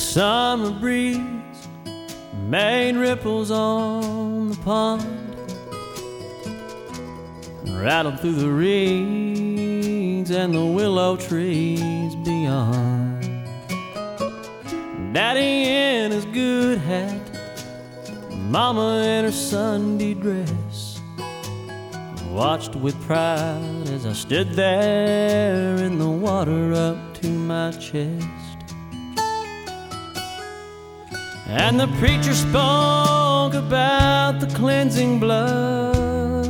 summer breeze made ripples on the pond, rattled through the reeds and the willow trees beyond. Daddy in his good hat, Mama in her Sunday dress, watched with pride as I stood there in the water up to my chest. And the preacher spoke about the cleansing blood,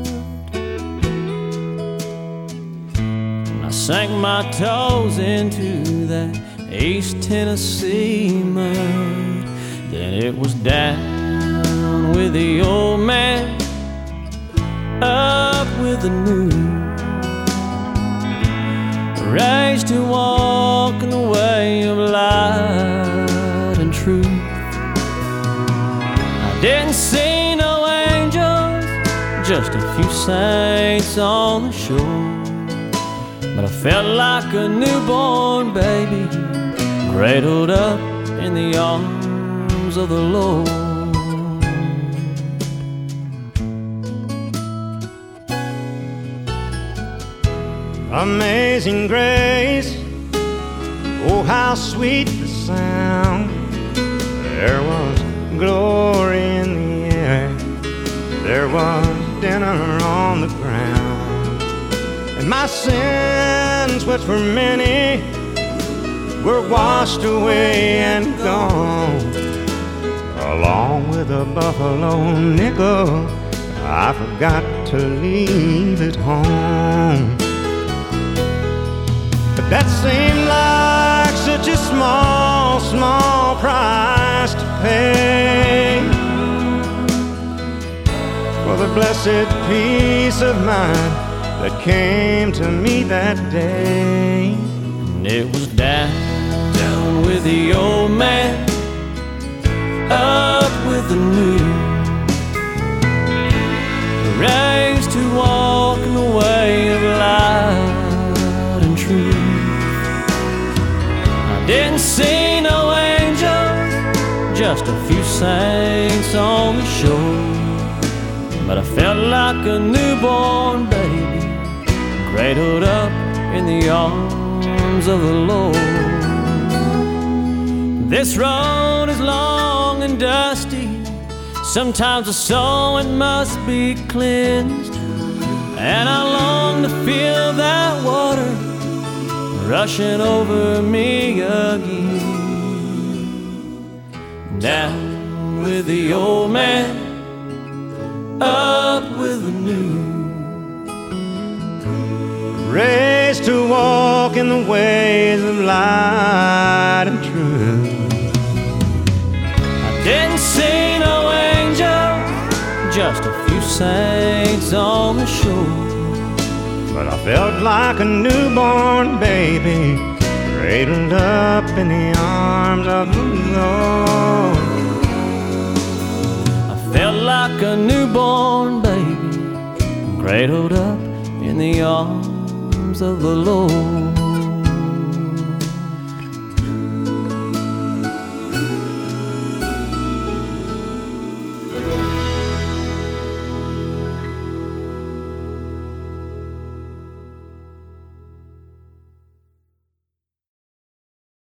and I sank my toes into that East Tennessee mud. Then it was down with the old man, up with the new, raised to walk in the way of light and truth. I didn't see no angels, just a few saints on the shore, but I felt like a newborn baby, cradled up in the arms of the Lord. Amazing grace, oh how sweet the sound. There was glory in the air, there was dinner on the ground, and my sins, which were many, were washed away and gone. Along with a buffalo nickel, I forgot to leave it home. But that seemed like such a small, small price to pay for the blessed peace of mind that came to me that day. And it was down with the old man, up with the new, raised to walk in the way of light and truth. I didn't see no angels, just a few saints on the shore, but I felt like a newborn baby, cradled up in the arms of the Lord. This road is long and dusty, sometimes the soul it must be cleansed, and I long to feel that water rushing over me again. Down with the old man, up with the new, raised to walk in the ways of light and truth. I didn't see no angel, just a few saints on the shore, but I felt like a newborn baby, cradled up in the arms of the Lord. I felt like a newborn baby, cradled up in the arms of the Lord.